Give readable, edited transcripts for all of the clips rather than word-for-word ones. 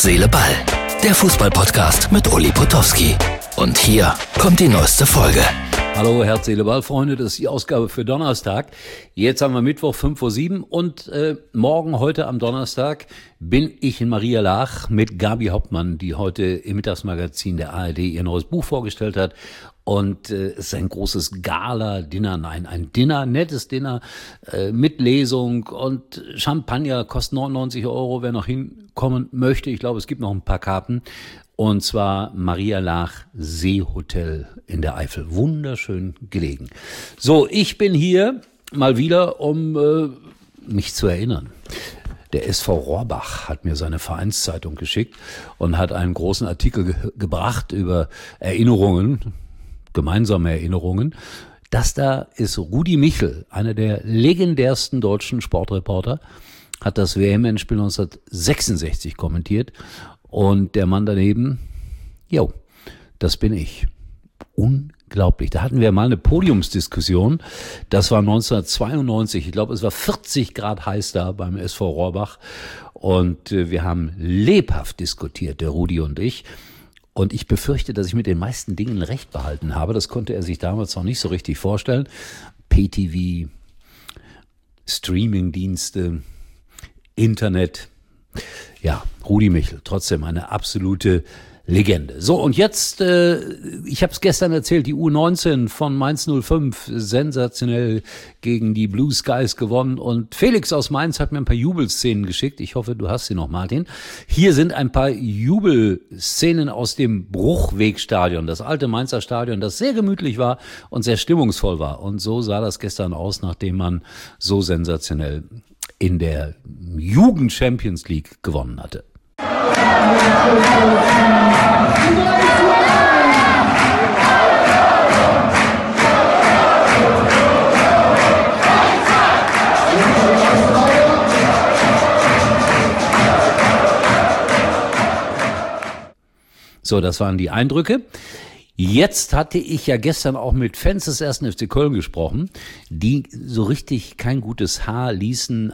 Seele, Ball. Der Fußball-Podcast mit Uli Potowski. Und hier kommt die neueste Folge. Hallo Herz, Seele, Ball, Freunde, das ist die Ausgabe für Donnerstag. Jetzt haben wir Mittwoch, 5:07 Uhr und heute am Donnerstag bin ich in Maria Laach mit Gabi Hauptmann, die heute im Mittagsmagazin der ARD ihr neues Buch vorgestellt hat. Und es ist ein großes Gala-Dinner, ein Dinner, nettes Dinner mit Lesung und Champagner, kostet 99 €, wer noch hinkommen möchte. Ich glaube, es gibt noch ein paar Karten. Und zwar Maria Laach Seehotel in der Eifel. Wunderschön gelegen. So, ich bin hier mal wieder, um mich zu erinnern. Der SV Rohrbach hat mir seine Vereinszeitung geschickt und hat einen großen Artikel gebracht über Erinnerungen, gemeinsame Erinnerungen. Das da ist Rudi Michel, einer der legendärsten deutschen Sportreporter, hat das WM-Endspiel 1966 kommentiert. Und der Mann daneben, das bin ich. Unglaublich. Da hatten wir mal eine Podiumsdiskussion. Das war 1992. Ich glaube, es war 40 Grad heiß da beim SV Rohrbach. Und wir haben lebhaft diskutiert, der Rudi und ich. Und ich befürchte, dass ich mit den meisten Dingen recht behalten habe. Das konnte er sich damals noch nicht so richtig vorstellen. PTV, Streamingdienste, Internet. Ja, Rudi Michel, trotzdem eine absolute Legende. So, und jetzt, ich habe es gestern erzählt, die U19 von Mainz 05 sensationell gegen die Blue Skies gewonnen. Und Felix aus Mainz hat mir ein paar Jubelszenen geschickt. Ich hoffe, du hast sie noch, Martin. Hier sind ein paar Jubelszenen aus dem Bruchwegstadion, das alte Mainzer Stadion, das sehr gemütlich war und sehr stimmungsvoll war. Und so sah das gestern aus, nachdem man so sensationell in der Jugend Champions League gewonnen hatte. So, das waren die Eindrücke. Jetzt hatte ich ja gestern auch mit Fans des 1. FC Köln gesprochen, die so richtig kein gutes Haar ließen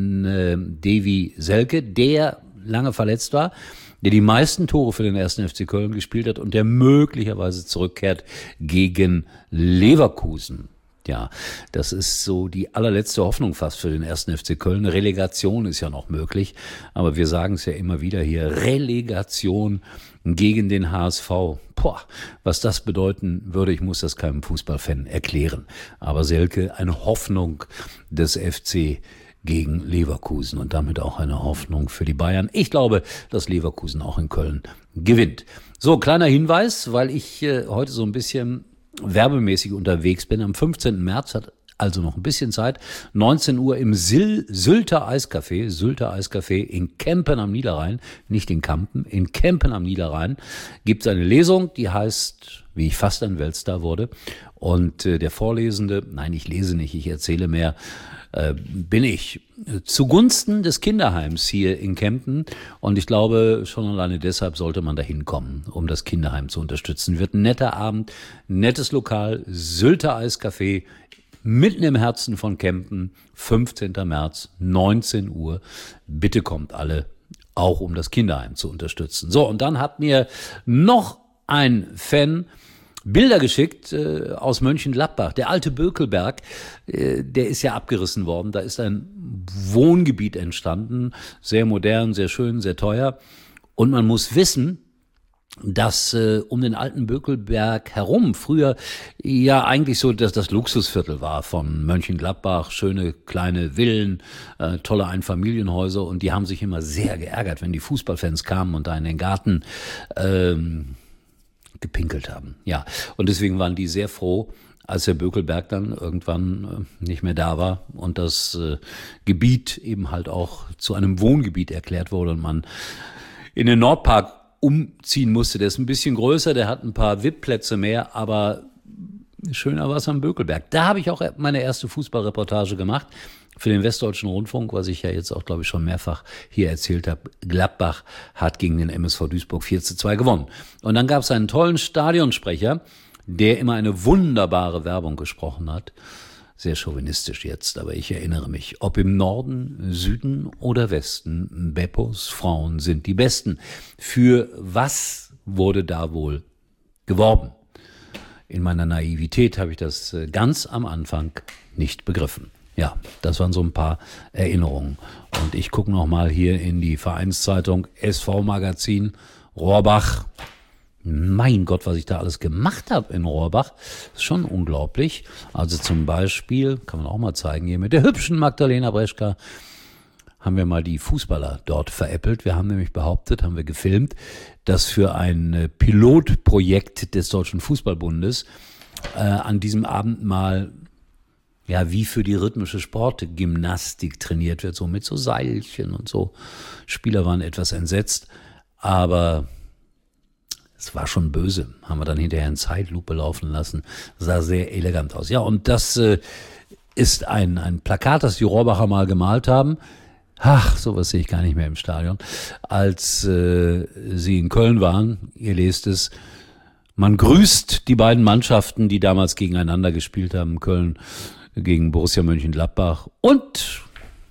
an Davy Selke, der lange verletzt war, der die meisten Tore für den 1. FC Köln gespielt hat und der möglicherweise zurückkehrt gegen Leverkusen. Ja, das ist so die allerletzte Hoffnung fast für den 1. FC Köln. Eine Relegation ist ja noch möglich, aber wir sagen es ja immer wieder hier, Relegation gegen den HSV. Was das bedeuten würde, ich muss das keinem Fußballfan erklären. Aber Selke, eine Hoffnung des FC gegen Leverkusen und damit auch eine Hoffnung für die Bayern. Ich glaube, dass Leverkusen auch in Köln gewinnt. So, kleiner Hinweis, weil ich heute so ein bisschen werbemäßig unterwegs bin. Am 15. März hat also noch ein bisschen Zeit. 19 Uhr im Sylter Eiscafé in Kempen am Niederrhein, nicht in Kampen, in Kempen am Niederrhein, gibt es eine Lesung, die heißt, wie ich fast ein Weltstar wurde. Und der Vorlesende, nein, ich lese nicht, ich erzähle mehr, bin ich. Zugunsten des Kinderheims hier in Kempen. Und ich glaube, schon alleine deshalb sollte man da hinkommen, um das Kinderheim zu unterstützen. Wird ein netter Abend, nettes Lokal, Sylter Eiscafé, mitten im Herzen von Kempen, 15. März, 19 Uhr. Bitte kommt alle, auch um das Kinderheim zu unterstützen. So, und dann hat mir noch ein Fan Bilder geschickt aus Mönchengladbach. Der alte Bökelberg, der ist ja abgerissen worden. Da ist ein Wohngebiet entstanden, sehr modern, sehr schön, sehr teuer. Und man muss wissen, dass um den alten Bökelberg herum früher ja eigentlich so das Luxusviertel war von Mönchengladbach, schöne kleine Villen, tolle Einfamilienhäuser, und die haben sich immer sehr geärgert, wenn die Fußballfans kamen und da in den Garten gepinkelt haben. Ja, und deswegen waren die sehr froh, als der Bökelberg dann irgendwann nicht mehr da war und das Gebiet eben halt auch zu einem Wohngebiet erklärt wurde und man in den Nordpark umziehen musste. Der ist ein bisschen größer, der hat ein paar VIP-Plätze mehr, aber schöner war es am Bökelberg. Da habe ich auch meine erste Fußballreportage gemacht für den Westdeutschen Rundfunk, was ich ja jetzt auch, glaube ich, schon mehrfach hier erzählt habe. Gladbach hat gegen den MSV Duisburg 4:2 gewonnen. Und dann gab es einen tollen Stadionsprecher, der immer eine wunderbare Werbung gesprochen hat. sehr chauvinistisch jetzt, aber ich erinnere mich, ob im Norden, Süden oder Westen, Beppos Frauen sind die Besten. Für was wurde da wohl geworben? In meiner Naivität habe ich das ganz am Anfang nicht begriffen. Ja, das waren so ein paar Erinnerungen. Und ich gucke nochmal hier in die Vereinszeitung SV-Magazin Rohrbach. Mein Gott, was ich da alles gemacht habe in Rohrbach, ist schon unglaublich. Also zum Beispiel, kann man auch mal zeigen, hier mit der hübschen Magdalena Breschka haben wir mal die Fußballer dort veräppelt. Wir haben nämlich behauptet, haben wir gefilmt, dass für ein Pilotprojekt des Deutschen Fußballbundes an diesem Abend mal, ja, wie für die rhythmische Sportgymnastik trainiert wird, so mit so Seilchen und so. Spieler waren etwas entsetzt, aber es war schon böse. Haben wir dann hinterher in Zeitlupe laufen lassen. Sah sehr elegant aus. Ja, und das ist ein Plakat, das die Rohrbacher mal gemalt haben. Ach, sowas sehe ich gar nicht mehr im Stadion. Als sie in Köln waren, ihr lest es, man grüßt die beiden Mannschaften, die damals gegeneinander gespielt haben, Köln gegen Borussia Mönchengladbach und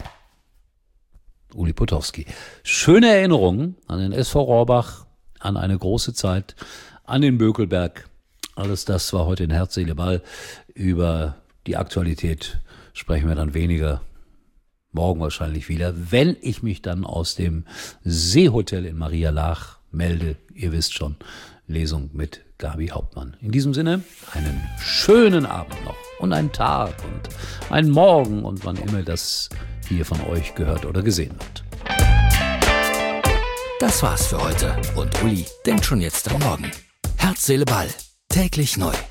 Uli Potowski. Schöne Erinnerungen an den SV Rohrbach, an eine große Zeit, an den Bökelberg. Alles das war heute in Herz, Seele, Ball. Über die Aktualität sprechen wir dann weniger, morgen wahrscheinlich wieder, wenn ich mich dann aus dem Seehotel in Maria Laach melde. Ihr wisst schon, Lesung mit Gabi Hauptmann. In diesem Sinne, einen schönen Abend noch und einen Tag und einen Morgen und wann immer das hier von euch gehört oder gesehen wird. Das war's für heute und Uli denkt schon jetzt am Morgen. Herz, Seele, Ball. Täglich neu.